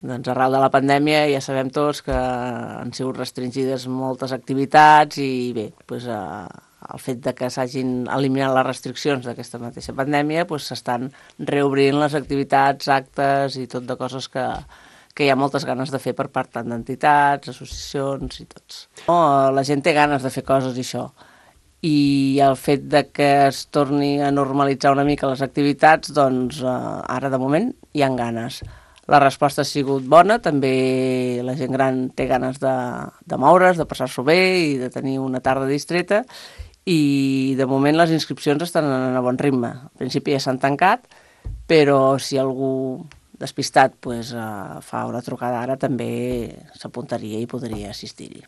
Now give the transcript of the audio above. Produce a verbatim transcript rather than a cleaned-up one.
Doncs arrel de la pandèmia ja sabem tots que han sigut restringides moltes activitats i bé, doncs, eh, el fet de que s'hagin eliminat les restriccions d'aquesta mateixa pandèmia s'estan doncs, reobrint les activitats, actes i tot de coses que, que hi ha moltes ganes de fer per part tant d'entitats, associacions i tots. No, la gent té ganes de fer coses i això. I el fet de que es torni a normalitzar una mica les activitats, doncs eh, ara de moment hi ha ganes. La resposta ha sigut bona, també la gent gran té ganes de, de moure's, de passar-s'ho bé i de tenir una tarda distreta i de moment les inscripcions estan en a bon ritme. Al principi ja s'han tancat, però si algú despistat pues, uh, fa una trucada ara també s'apuntaria i podria assistir-hi.